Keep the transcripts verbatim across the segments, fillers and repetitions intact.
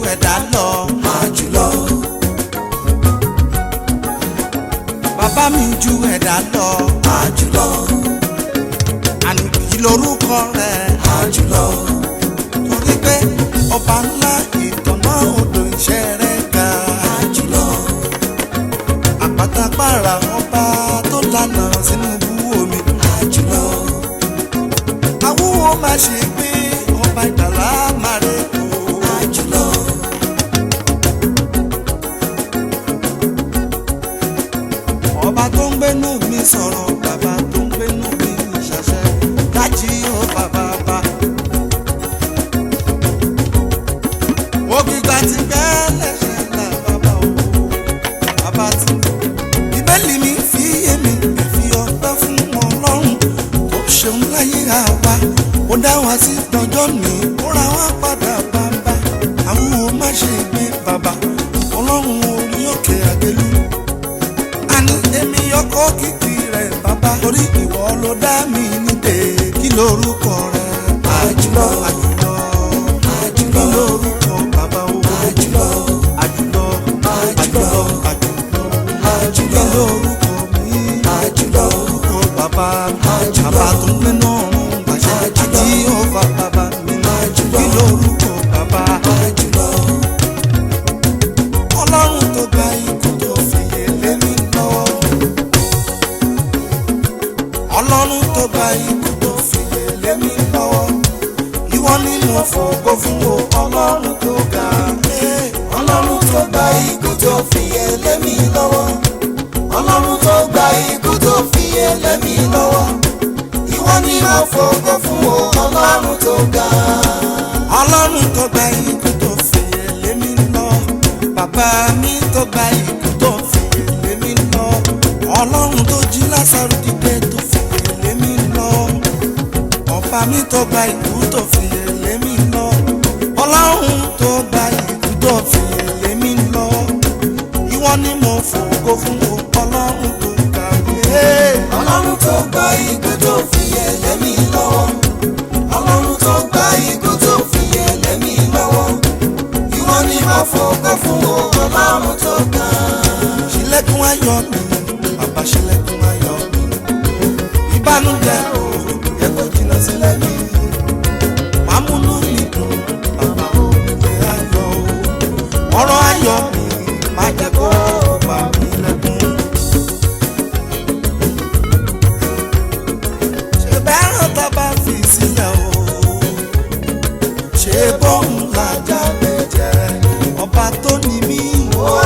ẹ̀dá lọ. àjùlọ. Bàbá mi ju ẹ̀dá lọ. àjùlọ. Àní kí lorúkọ rẹ̀. àjùlọ. Torí pé ọba ńlá ìtọ́nà odò iṣẹ́ rẹ̀ ga. àjùlọ. Àpátápàrà ọba tó lànà sínú bú omi. àjùlọ. Àwúwo má ṣe pé ọba ìgbàlá máa rẹ̀ kó. àjùlọ. Ọba tó ń gbénú mi sọ̀rọ̀, bàbá tó ń gbénú mi ṣàṣẹ. Dájí ó bàbá bá. Ògbìgbà ti gbẹ́lẹ̀ ṣẹlẹ̀ bàbá o. Bàbá ti Bíbélì mi fi yé mi, fi ọpẹ́ fún Ọlọ́run tó ṣeun láyé àwa. Ó dá wa sí dọjọ́ ní, ó ra wá padà bàbá. Àwúwo má ṣe gbé bàbá. Ọlọ́run orí òkè àgbélú. Àní èmi ọkọ̀ kìkì rẹ̀ bàbá. Torí ìwọ ló dá mi nídè. Kí lorúkọ rẹ̀? àjùlọ. Àjùlọ. Kí àjùlọ. lorúkọ bàbá o? àjùlọ. Àjùlọ. Àjùlọ. Àjùlọ. àjùlọ. Kí lorúkọ mi? àjùlọ. Lorúkọ bàbá. Àjùlọ. Bàbá tó ń gbénú ọ̀run gbàṣẹ. Àjùlọ. Àjí ọ̀fà bàbá mi. Àjùlọ. Kí lorúkọ bàbá? àjùlọ. Ọlọ́run tó gba ikú tó fìyè lé mi lọ́wọ́. Ọlọ́run tó gba ikú tó fìyè lé mi lọ́wọ́. Ìwọ ni mo fògo fún o, Ọlọ́run tó ga. ọlọ́run tó gba ikú tó fìyè lé mi lọ́wọ́. ọlọ́run tó gba ikú tó fìyè lé mi lọ́wọ́. ìwọ ni mo fògo fún o, ọlọ́run tó ga. Ọlọ́run tó gba ikú tó fìyè lé mi lọ. Bàbá mi tó gba ikú tó fìyè lé mi lọ. Ọlọ́run tó jí Lásárù dìde tó fìyè lé mi lọ. Ọba mi tó gba ikú tó fìyè lé mi lọ. Ọlọ́run tó gba ikú tó fìyè lé mi lọ. Ìwọ ni mo fògo fún o, Ọlọ́run tó ga. ọlọ́run tó gba ikú tó fìyè lé mi lọ́wọ́. ọlọ́run tó gba ikú tó fìyè lé mi lọ́wọ́. ìwọ ni mo fògo fún o, ọlọ́run tó ga. Ṣílẹ̀kùn ayọ̀ mi, bàbá ṣílẹ̀kùn ayọ̀ mi. Ìbànújẹ́ o, yẹ kó jìnnà sílẹ̀ mi. Má múnú mi dùn, bàbá o, ìwé ayọ̀ o. Ọ̀rọ̀ ayọ̀ mi, má jẹ́ kó bà mí lẹ́kún. Ṣé bẹ́ràn tá bá fi sílẹ̀ o? Ṣé bóun làjà lè jẹ́? Ọba tó ní mí wò ó.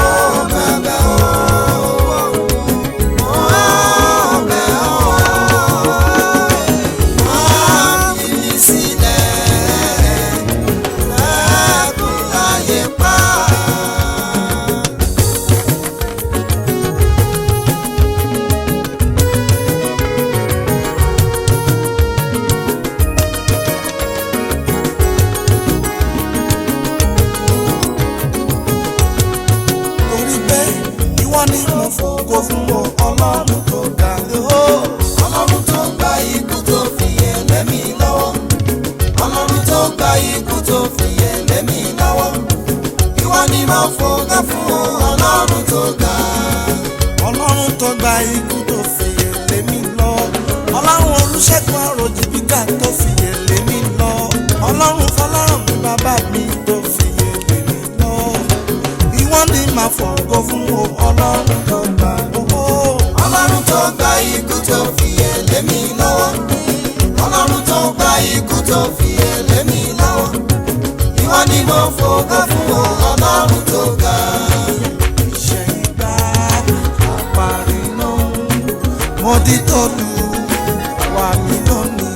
Torí pé ìwọ ni mo fògo fún o, Ọlọ́run tó ga. ọlọ́run tó gba ikú tó fìyè lé mi lọ́wọ́. ọlọ́run tó gba ikú tó fìyè lé mi lọ́wọ́. ìwọ ni mo fògo fún o, ọlọ́run tó ga. Ọlọ́run tó gba ikú tó fìyè lé mi lọ. Ọlọ́run Olúṣẹ́gun Àròjìbíkà tó fìyè lé mi lọ. Ọlọ́run Fọláràn mi bàbá mi tó fìyè lé mi lọ. Ìwọ ni màá fògo fún o, Ọlọ́run tó gba owó. ọlọ́run tó gba ikú tó fìyè lé mi lọ́wọ́. ọlọ́run tó gba ikú tó fìyè lé mi lọ́wọ́. ìwọ ni mo fògo fún o, ọlọ́run tó ga. Iṣẹ́ ìgbà àparí náà, mo di tọ́lu wà mí lónìí.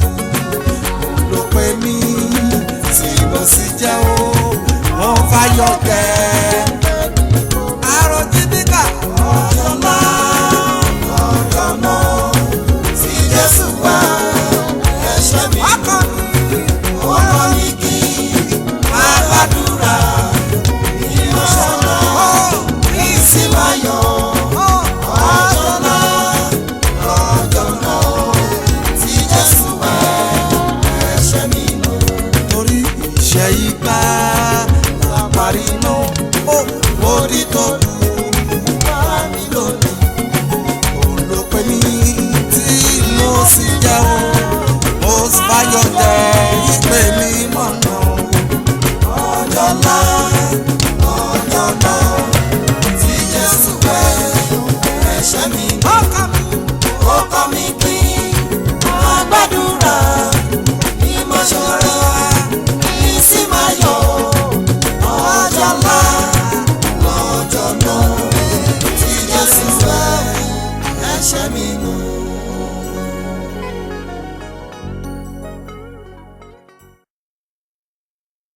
Ló pè mí tí mo sì jẹ́ o, mo fàyọ̀ kẹ́.